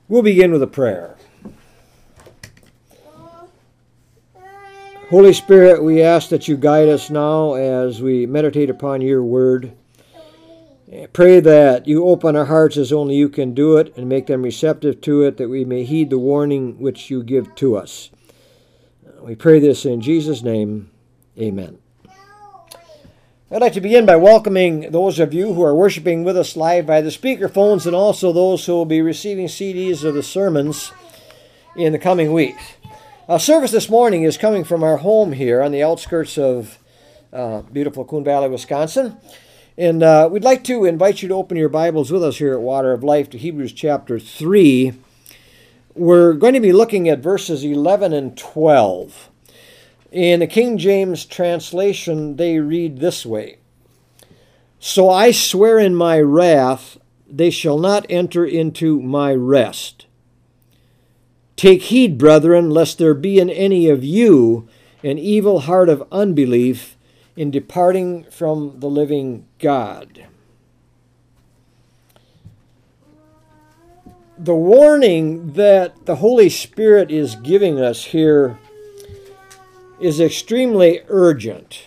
We'll begin with a prayer. Holy Spirit, we ask that you guide us now as we meditate upon your word. Pray that you open our hearts as only you can do it and make them receptive to it, that we may heed the warning which you give to us. We pray this in Jesus' name. Amen. I'd like to begin by welcoming those of you who are worshiping with us live by the speakerphones and also those who will be receiving CDs of the sermons in the coming weeks. Our service this morning is coming from our home here on the outskirts of beautiful Coon Valley, Wisconsin. And we'd like to invite you to open your Bibles with us here at Water of Life to Hebrews chapter 3. We're going to be looking at verses 11 and 12. In the King James translation, they read this way: "So I swear in my wrath, they shall not enter into my rest. Take heed, brethren, lest there be in any of you an evil heart of unbelief in departing from the living God." The warning that the Holy Spirit is giving us here is extremely urgent.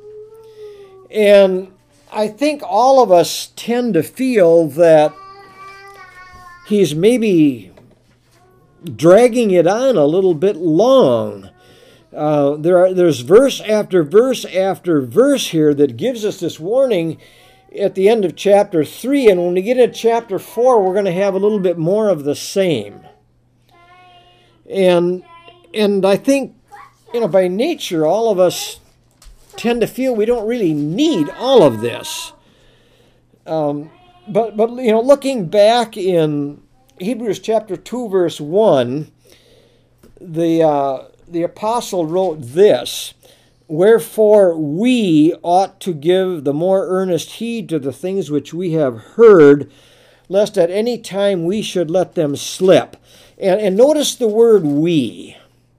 And I think all of us tend to feel that he's maybe dragging it on a little bit long. There's verse after verse after verse here that gives us this warning at the end of chapter 3. And when we get into chapter 4, we're going to have a little bit more of the same. And I think, by nature, all of us tend to feel we don't really need all of this. But looking back in Hebrews chapter 2, verse 1, the apostle wrote this: "Wherefore we ought to give the more earnest heed to the things which we have heard, lest at any time we should let them slip." And notice the word "we."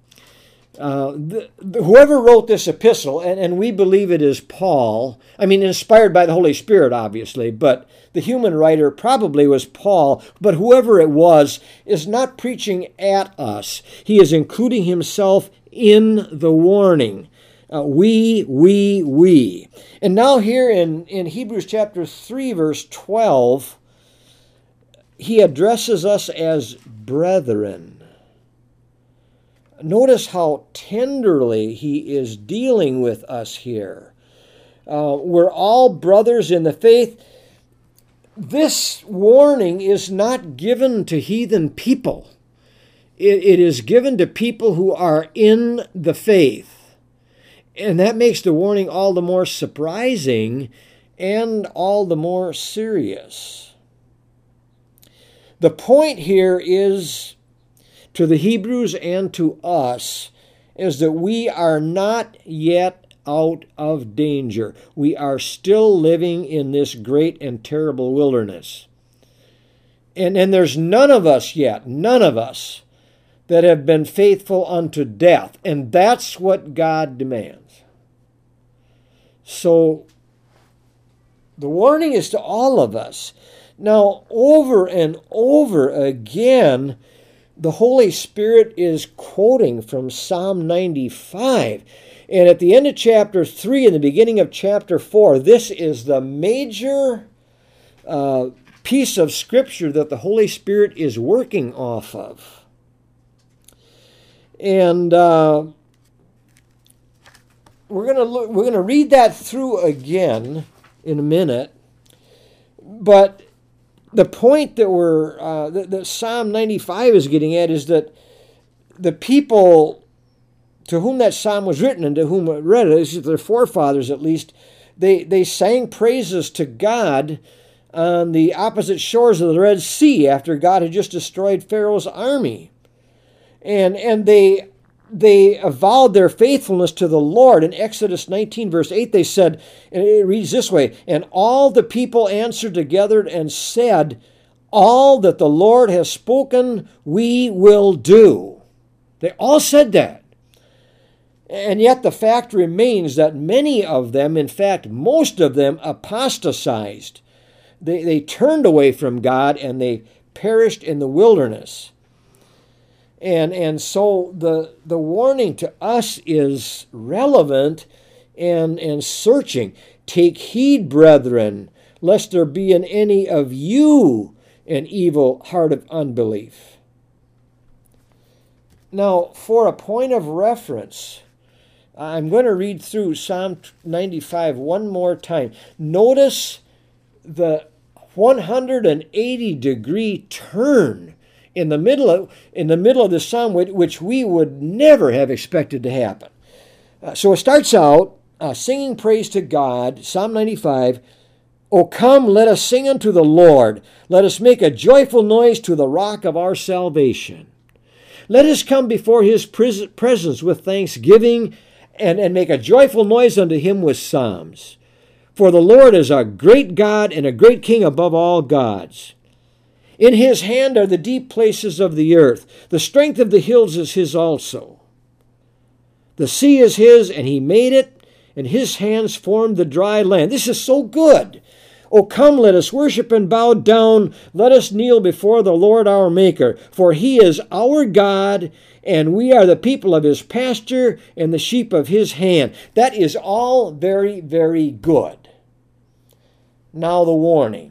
Whoever wrote this epistle, and we believe it is Paul, inspired by the Holy Spirit, obviously, but the human writer probably was Paul, but whoever it was is not preaching at us. He is including himself in the warning. We. And now here in Hebrews chapter 3, verse 12, he addresses us as brethren. Notice how tenderly he is dealing with us here. We're all brothers in the faith. This warning is not given to heathen people. It is given to people who are in the faith. And that makes the warning all the more surprising and all the more serious. The point here is, to the Hebrews and to us, is that we are not yet out of danger. We are still living in this great and terrible wilderness. And there's none of us, that have been faithful unto death. And that's what God demands. So, the warning is to all of us. Now, over and over again, the Holy Spirit is quoting from Psalm 95. And at the end of chapter 3 and the beginning of chapter 4, this is the major piece of Scripture that the Holy Spirit is working off of. And we're going to read that through again in a minute. But the point that that Psalm 95 is getting at is that the people to whom that psalm was written and to whom it read it, their forefathers at least, they sang praises to God on the opposite shores of the Red Sea after God had just destroyed Pharaoh's army. And they avowed their faithfulness to the Lord. In Exodus 19, verse 8, they said, and it reads this way: "And all the people answered together and said, all that the Lord has spoken, we will do." They all said that. And yet the fact remains that many of them, in fact, most of them, apostatized. They turned away from God and they perished in the wilderness. And so the warning to us is relevant and searching. Take heed, brethren, lest there be in any of you an evil heart of unbelief. Now, for a point of reference, I'm going to read through Psalm 95 one more time. Notice the 180-degree turn in the middle of the psalm, which we would never have expected to happen. So it starts out singing praise to God, Psalm 95. O come, let us sing unto the Lord. Let us make a joyful noise to the rock of our salvation. Let us come before his presence with thanksgiving and make a joyful noise unto him with psalms. For the Lord is a great God and a great King above all gods. In his hand are the deep places of the earth. The strength of the hills is his also. The sea is his, and he made it, and his hands formed the dry land. This is so good. O come, let us worship and bow down. Let us kneel before the Lord our Maker. For he is our God, and we are the people of his pasture and the sheep of his hand. That is all very, very good. Now the warning.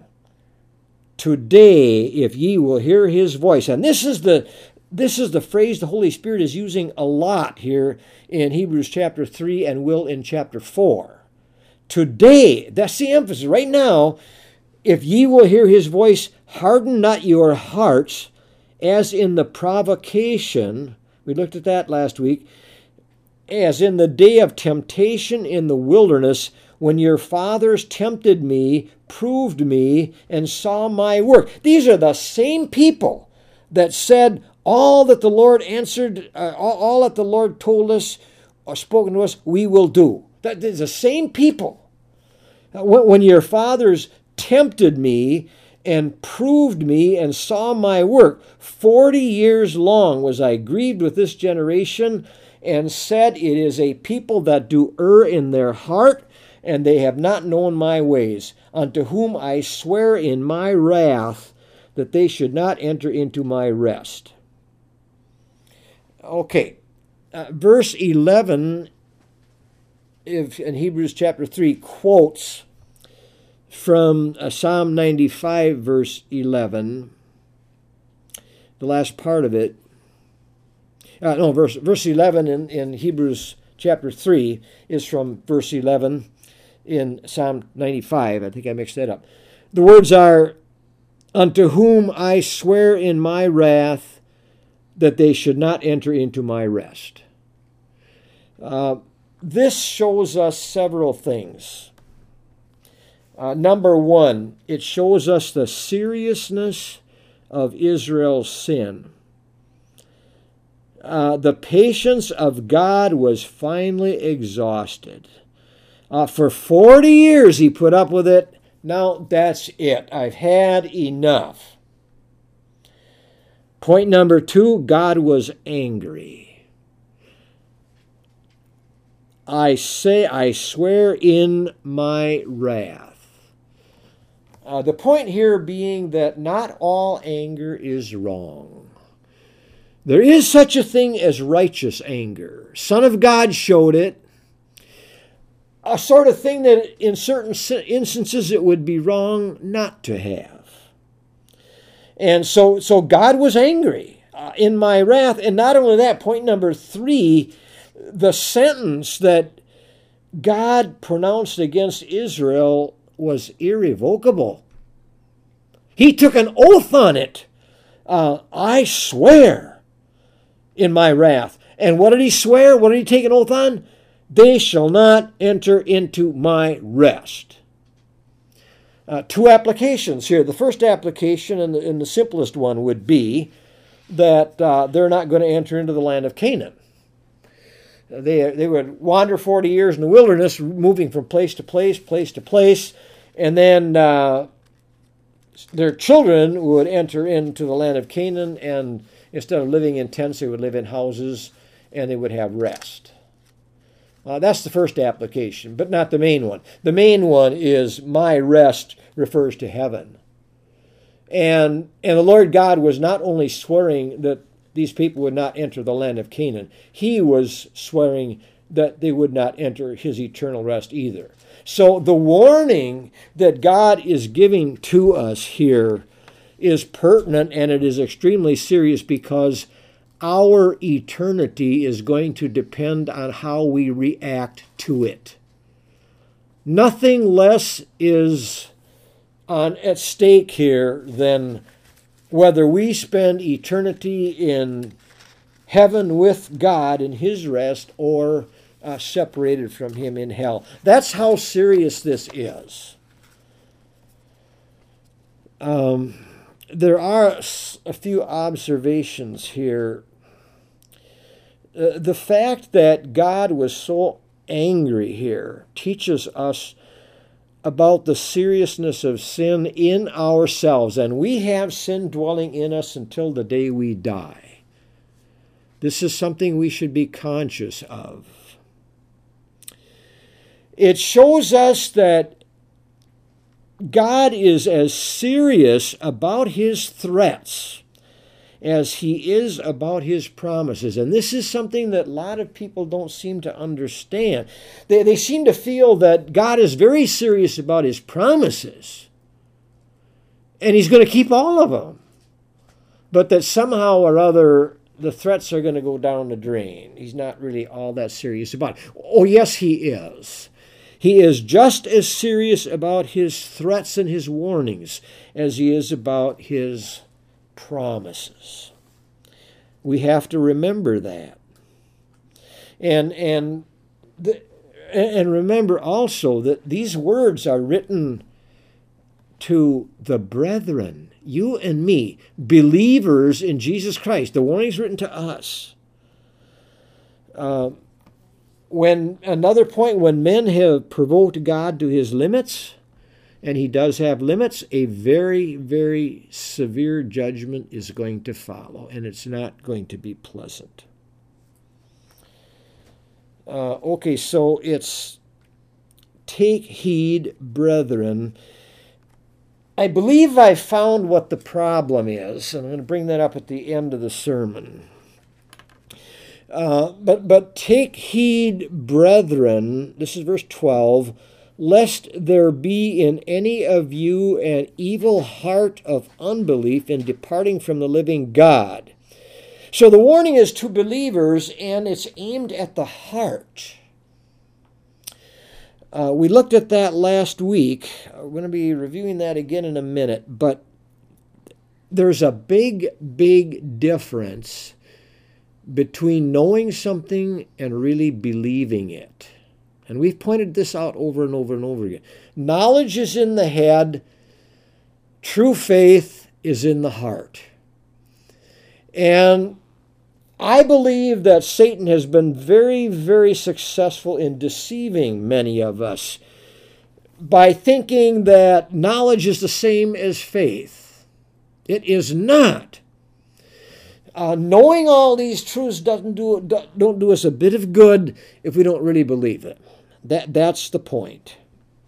Today, if ye will hear his voice. And this is the phrase the Holy Spirit is using a lot here in Hebrews chapter 3 and will in chapter 4. Today, that's the emphasis. Right now, if ye will hear his voice, harden not your hearts as in the provocation. We looked at that last week. As in the day of temptation in the wilderness, when your fathers tempted me, proved me, and saw my work. These are the same people that said all that the Lord answered, all that the Lord told us or spoken to us, we will do. That is the same people. When your fathers tempted me and proved me and saw my work, 40 years long was I grieved with this generation and said, it is a people that do err in their heart, and they have not known my ways, unto whom I swear in my wrath that they should not enter into my rest. Okay, verse 11 in Hebrews chapter 3 quotes from Psalm 95, verse 11, the last part of it. Verse 11 in Hebrews chapter 3 is from verse 11 in Psalm 95. I think I mixed that up. The words are, unto whom I swear in my wrath that they should not enter into my rest. This shows us several things. Number one, it shows us the seriousness of Israel's sin. The patience of God was finally exhausted. For 40 years he put up with it. Now that's it. I've had enough. Point number two, God was angry. I swear in my wrath. The point here being that not all anger is wrong. There is such a thing as righteous anger. Son of God showed it. A sort of thing that in certain instances it would be wrong not to have. And so God was angry in my wrath. And not only that, point number three, the sentence that God pronounced against Israel was irrevocable. He took an oath on it. I swear in my wrath. And what did he swear? What did he take an oath on? They shall not enter into my rest. Two applications here. The first application and the simplest one would be that they're not going to enter into the land of Canaan. They would wander 40 years in the wilderness, moving from place to place, and then their children would enter into the land of Canaan, and instead of living in tents, they would live in houses, and they would have rest. That's the first application, but not the main one. The main one is my rest refers to heaven. And the Lord God was not only swearing that these people would not enter the land of Canaan. He was swearing that they would not enter his eternal rest either. So the warning that God is giving to us here is pertinent, and it is extremely serious, because our eternity is going to depend on how we react to it. Nothing less is at stake here than whether we spend eternity in heaven with God in his rest or separated from him in hell. That's how serious this is. There are a few observations here. The fact that God was so angry here teaches us about the seriousness of sin in ourselves, and we have sin dwelling in us until the day we die. This is something we should be conscious of. It shows us that God is as serious about his threats as he is about his promises. And this is something that a lot of people don't seem to understand. They seem to feel that God is very serious about his promises, and he's going to keep all of them. But that somehow or other, the threats are going to go down the drain. He's not really all that serious about it. Oh, yes, he is. He is just as serious about his threats and his warnings as he is about his promises. We have to remember that. And remember also that these words are written to the brethren, you and me, believers in Jesus Christ. The warning is written to us. When men have provoked God to his limits, and he does have limits, a very, very severe judgment is going to follow, and it's not going to be pleasant. So it's take heed, brethren. I believe I found what the problem is, and I'm going to bring that up at the end of the sermon. But take heed, brethren, this is verse 12, lest there be in any of you an evil heart of unbelief in departing from the living God. So the warning is to believers, and it's aimed at the heart. We looked at that last week. We're going to be reviewing that again in a minute, but there's a big, big difference between knowing something and really believing it. And we've pointed this out over and over and over again. Knowledge is in the head. True faith is in the heart. And I believe that Satan has been very, very successful in deceiving many of us by thinking that knowledge is the same as faith. It is not. Knowing all these truths don't do us a bit of good if we don't really believe it. That's the point.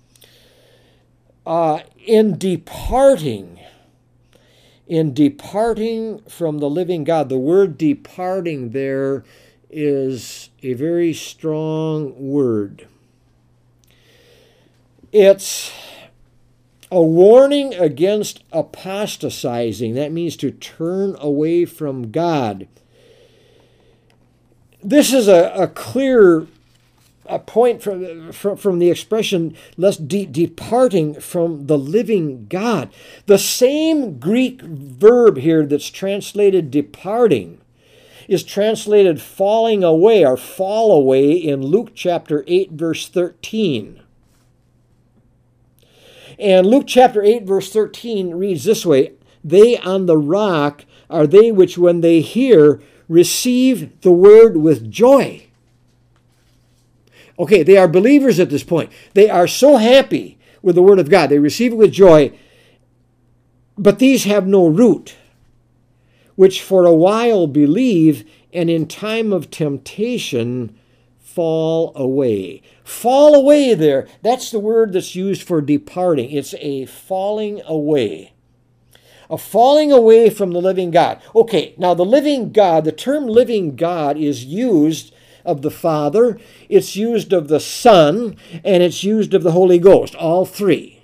In departing from the living God, the word departing there is a very strong word. It's a warning against apostatizing. That means to turn away from God. This is a clear point from the expression, lest departing from the living God. The same Greek verb here that's translated departing is translated falling away or fall away in Luke chapter 8, verse 13. And Luke chapter 8, verse 13 reads this way, they on the rock are they which when they hear receive the word with joy. Okay, they are believers at this point. They are so happy with the word of God. They receive it with joy, but these have no root, which for a while believe, and in time of temptation fall away. Fall away there. That's the word that's used for departing. It's a falling away. A falling away from the living God. Okay, now the living God, the term living God is used of the Father, it's used of the Son, and it's used of the Holy Ghost, all three.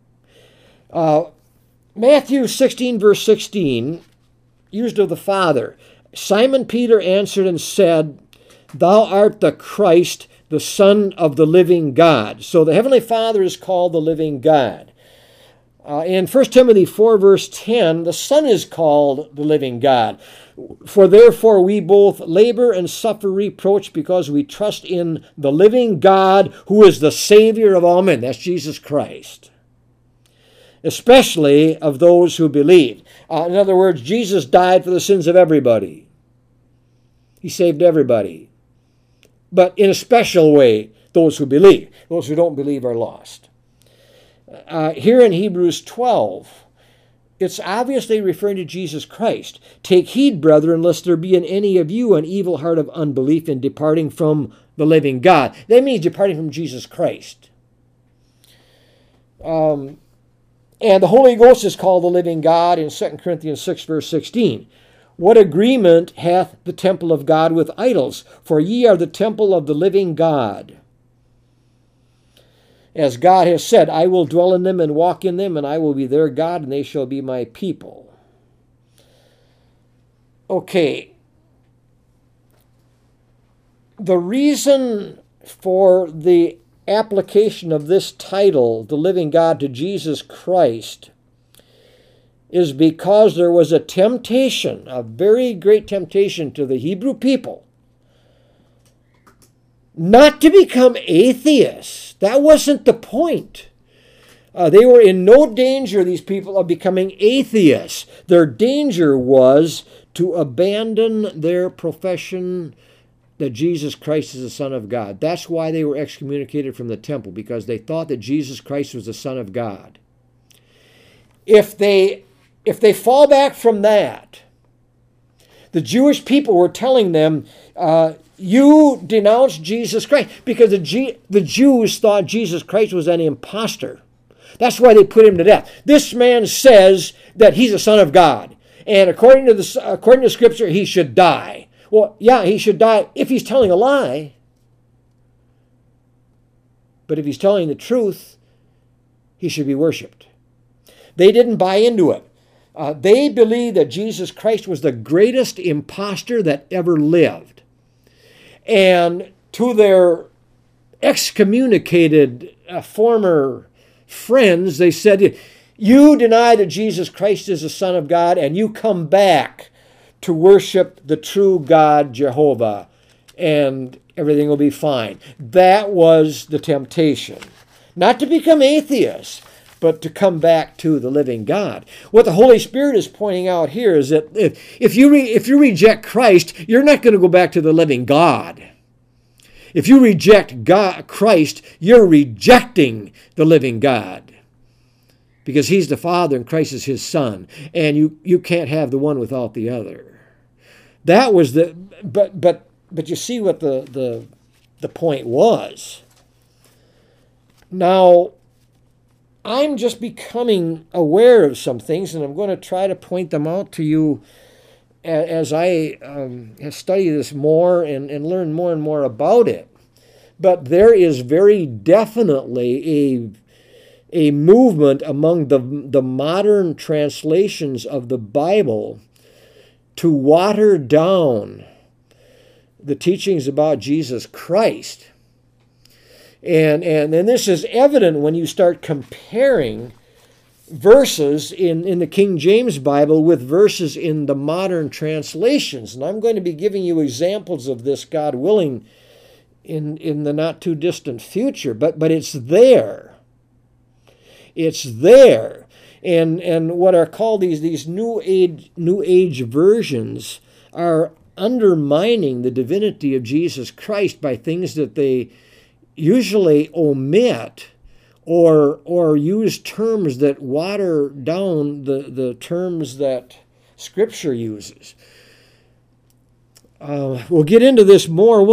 Matthew 16, verse 16, used of the Father. Simon Peter answered and said, Thou art the Christ, the Son of the living God. So the Heavenly Father is called the living God. In 1 Timothy 4, verse 10, the Son is called the living God. For therefore we both labor and suffer reproach because we trust in the living God who is the Savior of all men. That's Jesus Christ. Especially of those who believe. In other words, Jesus died for the sins of everybody. He saved everybody. But in a special way, those who believe. Those who don't believe are lost. Here in Hebrews 12, it's obviously referring to Jesus Christ. Take heed, brethren, lest there be in any of you an evil heart of unbelief in departing from the living God. That means departing from Jesus Christ. And the Holy Ghost is called the living God in 2 Corinthians 6, verse 16. What agreement hath the temple of God with idols? For ye are the temple of the living God. As God has said, I will dwell in them and walk in them, and I will be their God, and they shall be my people. Okay. The reason for the application of this title, the living God, to Jesus Christ, is because there was a temptation, a very great temptation to the Hebrew people, not to become atheists. That wasn't the point. They were in no danger, these people, of becoming atheists. Their danger was to abandon their profession that Jesus Christ is the Son of God. That's why they were excommunicated from the temple, because they thought that Jesus Christ was the Son of God. If they fall back from that, the Jewish people were telling them, you denounce Jesus Christ, because the Jews thought Jesus Christ was an imposter. That's why they put him to death. This man says that he's a son of God, and according to Scripture, he should die. Well, yeah, he should die if he's telling a lie. But if he's telling the truth, he should be worshipped. They didn't buy into it. They believed that Jesus Christ was the greatest imposter that ever lived. And to their excommunicated former friends, they said, you deny that Jesus Christ is the Son of God, and you come back to worship the true God, Jehovah, and everything will be fine. That was the temptation. Not to become atheists, but to come back to the living God. What the Holy Spirit is pointing out here is that if you reject Christ, you're not going to go back to the living God. If you reject Christ, you're rejecting the living God. Because he's the Father and Christ is his Son. And you can't have the one without the other. That was but you see what the point was. Now, I'm just becoming aware of some things, and I'm going to try to point them out to you as I study this more and learn more and more about it. But there is very definitely a movement among the modern translations of the Bible to water down the teachings about Jesus Christ. And this is evident when you start comparing verses in the King James Bible with verses in the modern translations. And I'm going to be giving you examples of this, God willing, in the not too distant future. But it's there. It's there. And what are called these new age versions are undermining the divinity of Jesus Christ by things that they usually omit or use terms that water down the terms that Scripture uses. We'll get into this more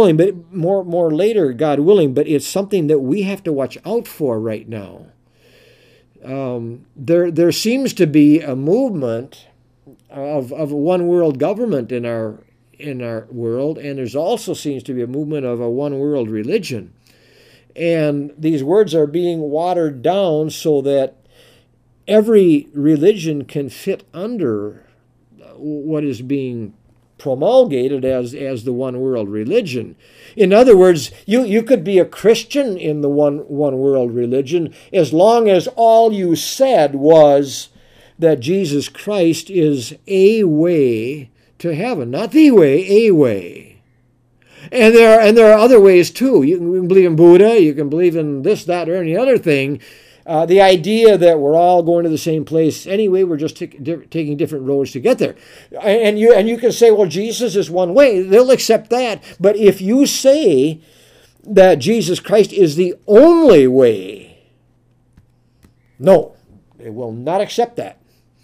later, God willing, but it's something that we have to watch out for right now. There seems to be a movement of a one world government in our world, and there's also seems to be a movement of a one world religion. And these words are being watered down so that every religion can fit under what is being promulgated as the one world religion. In other words, you could be a Christian in the one world religion as long as all you said was that Jesus Christ is a way to heaven. Not the way, a way. And there are other ways too. You can believe in Buddha, you can believe in this, that, or any other thing. The idea that we're all going to the same place anyway, we're just taking different roads to get there. And you can say, well, Jesus is one way. They'll accept that. But if you say that Jesus Christ is the only way, no, they will not accept that.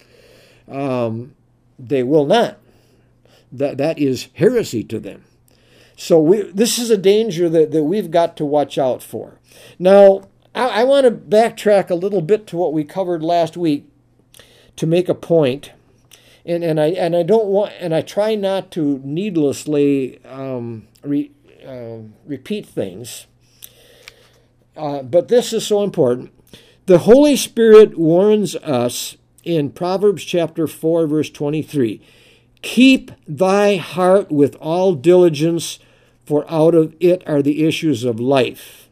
They will not. That is heresy to them. So this is a danger that we've got to watch out for. Now, I want to backtrack a little bit to what we covered last week to make a point, and I don't want, and I try not to needlessly repeat things. But this is so important. The Holy Spirit warns us in Proverbs chapter 4, verse 23. Keep thy heart with all diligence, for out of it are the issues of life.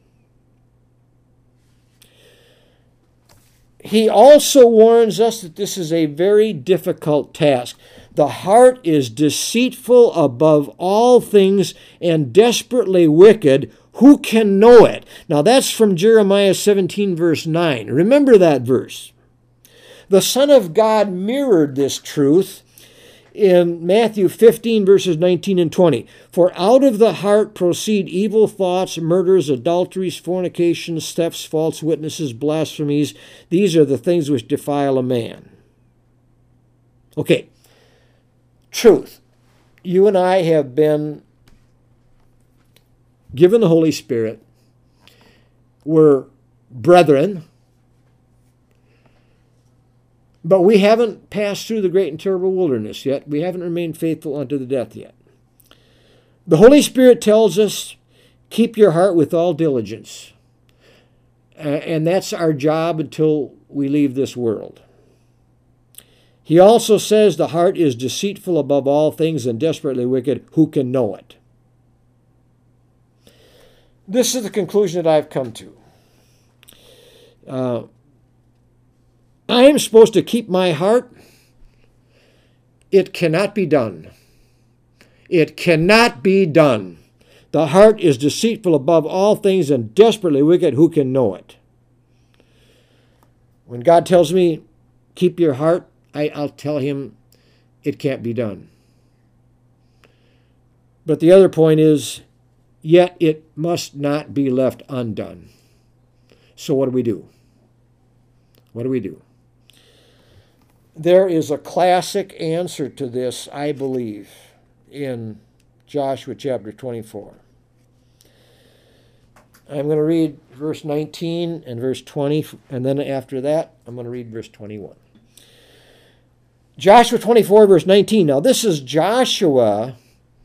He also warns us that this is a very difficult task. The heart is deceitful above all things and desperately wicked. Who can know it? Now that's from Jeremiah 17, verse 9. Remember that verse. The Son of God mirrored this truth in Matthew 15, verses 19 and 20. For out of the heart proceed evil thoughts, murders, adulteries, fornications, thefts, false witnesses, blasphemies. These are the things which defile a man. Okay, truth. You and I have been given the Holy Spirit. We're brethren. But we haven't passed through the great and terrible wilderness yet. We haven't remained faithful unto the death yet. The Holy Spirit tells us, keep your heart with all diligence. And that's our job until we leave this world. He also says the heart is deceitful above all things and desperately wicked. Who can know it? This is the conclusion that I've come to. I am supposed to keep my heart. It cannot be done. It cannot be done. The heart is deceitful above all things and desperately wicked. Who can know it? When God tells me, keep your heart, I'll tell him it can't be done. But the other point is, yet it must not be left undone. So what do we do? What do we do? There is a classic answer to this, I believe, in Joshua chapter 24. I'm going to read verse 19 and verse 20, and then after that, I'm going to read verse 21. Joshua 24, verse 19. Now, this is Joshua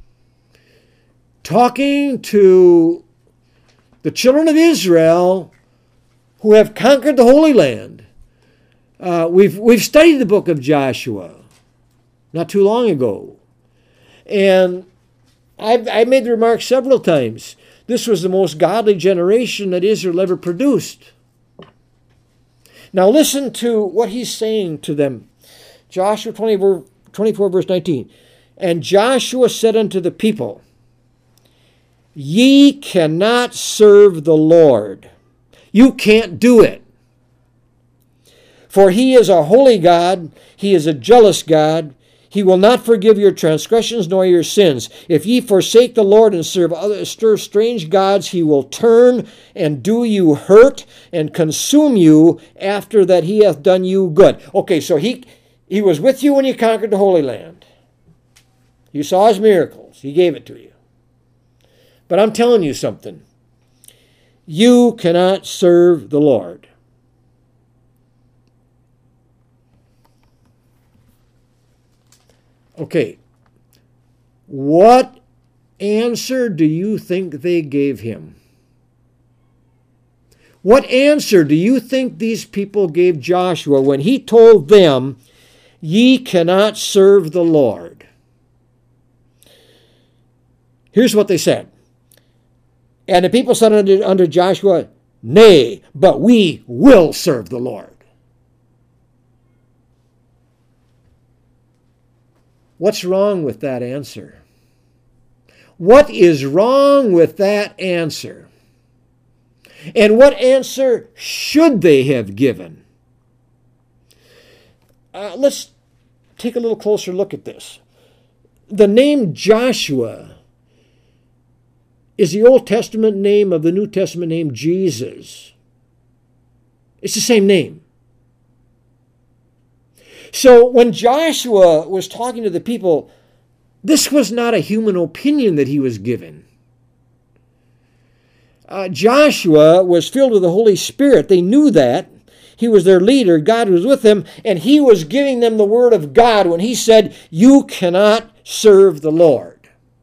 talking to the children of Israel who have conquered the Holy Land. We've studied the book of Joshua not too long ago. And I've made the remark several times. This was the most godly generation that Israel ever produced. Now listen to what he's saying to them. Joshua 24, verse 19. And Joshua said unto the people, Ye cannot serve the Lord. You can't do it. For he is a holy God, he is a jealous God. He will not forgive your transgressions nor your sins. If ye forsake the Lord and serve strange gods, he will turn and do you hurt and consume you after that he hath done you good. Okay, so he was with you when you conquered the Holy Land. You saw his miracles. He gave it to you. But I'm telling you something. You cannot serve the Lord. Okay, what answer do you think they gave him? What answer do you think these people gave Joshua when he told them, "Ye cannot serve the Lord"? Here's what they said. And the people said unto Joshua, "Nay, but we will serve the Lord." What's wrong with that answer? What is wrong with that answer? And what answer should they have given? Let's take a little closer look at this. The name Joshua is the Old Testament name of the New Testament name Jesus. It's the same name. So when Joshua was talking to the people, this was not a human opinion that he was given. Joshua was filled with the Holy Spirit. They knew that. He was their leader. God was with him, and he was giving them the word of God when he said, "You cannot serve the Lord."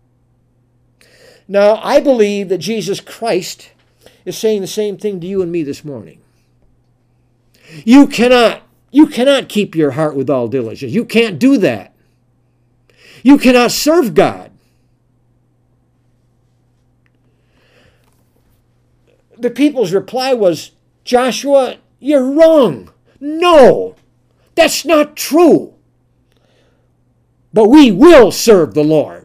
Now, I believe that Jesus Christ is saying the same thing to you and me this morning. You cannot keep your heart with all diligence. You can't do that. You cannot serve God. The people's reply was, "Joshua, you're wrong. No, that's not true. But we will serve the Lord."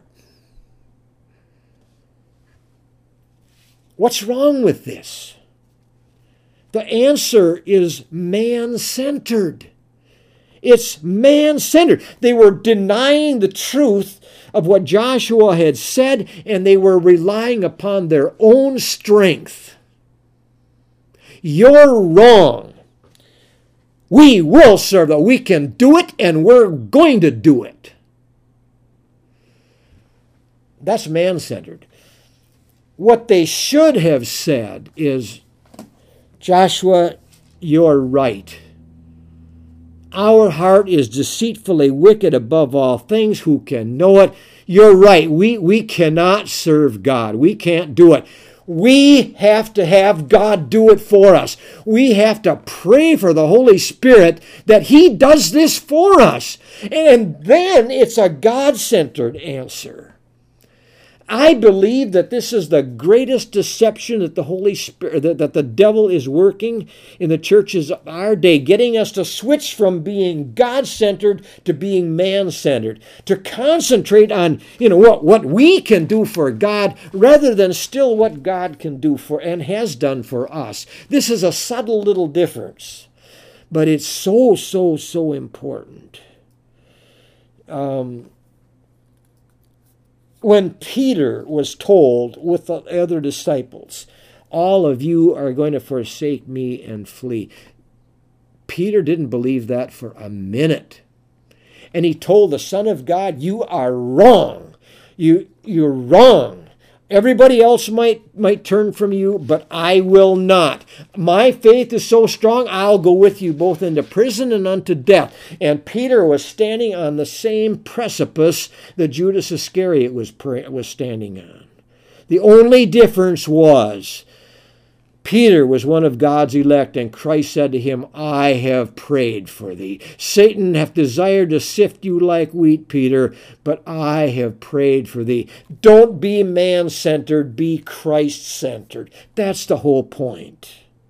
What's wrong with this? The answer is man-centered. It's man-centered. They were denying the truth of what Joshua had said, and they were relying upon their own strength. You're wrong. We will serve that. We can do it, and we're going to do it. That's man-centered. What they should have said is, "Joshua, you're right. Our heart is deceitfully wicked above all things. Who can know it? You're right. We cannot serve God. We can't do it. We have to have God do it for us. We have to pray for the Holy Spirit that He does this for us." And then it's a God-centered answer. I believe that this is the greatest deception that the Holy Spirit, that the devil is working in the churches of our day, getting us to switch from being God-centered to being man-centered, to concentrate on, what we can do for God rather than still what God can do for and has done for us. This is a subtle little difference, but it's so, so, so important. When Peter was told with the other disciples, "All of you are going to forsake me and flee," Peter didn't believe that for a minute. And he told the Son of God, "You are wrong. You're wrong. Everybody else might turn from you, but I will not. My faith is so strong, I'll go with you both into prison and unto death." And Peter was standing on the same precipice that Judas Iscariot was standing on. The only difference was Peter was one of God's elect, and Christ said to him, "I have prayed for thee. Satan hath desired to sift you like wheat, Peter, but I have prayed for thee." Don't be man-centered, be Christ-centered. That's the whole point.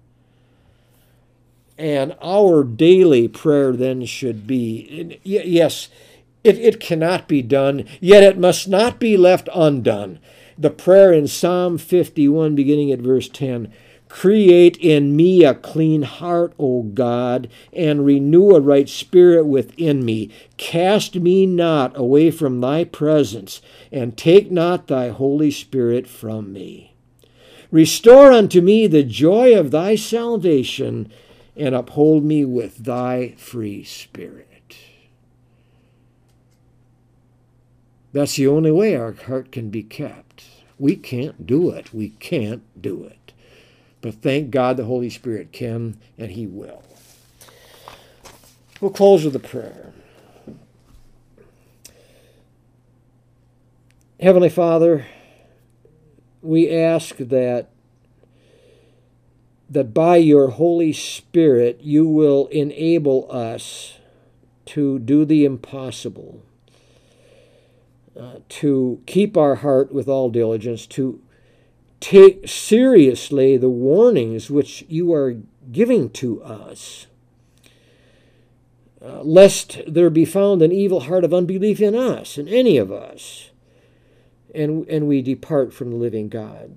And our daily prayer then should be, yes, it cannot be done, yet it must not be left undone. The prayer in Psalm 51, beginning at verse 10, "Create in me a clean heart, O God, and renew a right spirit within me. Cast me not away from thy presence, and take not thy Holy Spirit from me. Restore unto me the joy of thy salvation, and uphold me with thy free spirit." That's the only way our heart can be kept. We can't do it. We can't do it. But thank God the Holy Spirit can, and He will. We'll close with a prayer. Heavenly Father, we ask that by your Holy Spirit you will enable us to do the impossible, to keep our heart with all diligence, to take seriously the warnings which you are giving to us, lest there be found an evil heart of unbelief in us, in any of us, and we depart from the living God.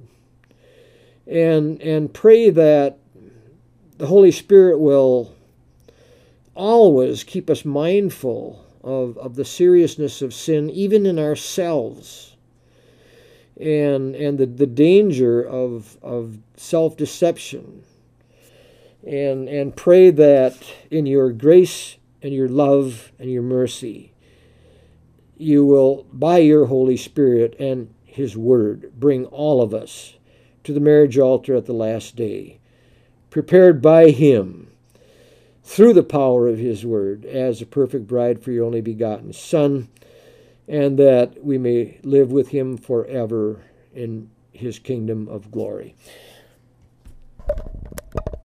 And pray that the Holy Spirit will always keep us mindful of the seriousness of sin, even in ourselves, and the danger of self-deception. And pray that in your grace and your love and your mercy, you will, by your Holy Spirit and His Word, bring all of us to the marriage altar at the last day, prepared by Him through the power of His Word as a perfect bride for your only begotten Son, and that we may live with Him forever in His kingdom of glory.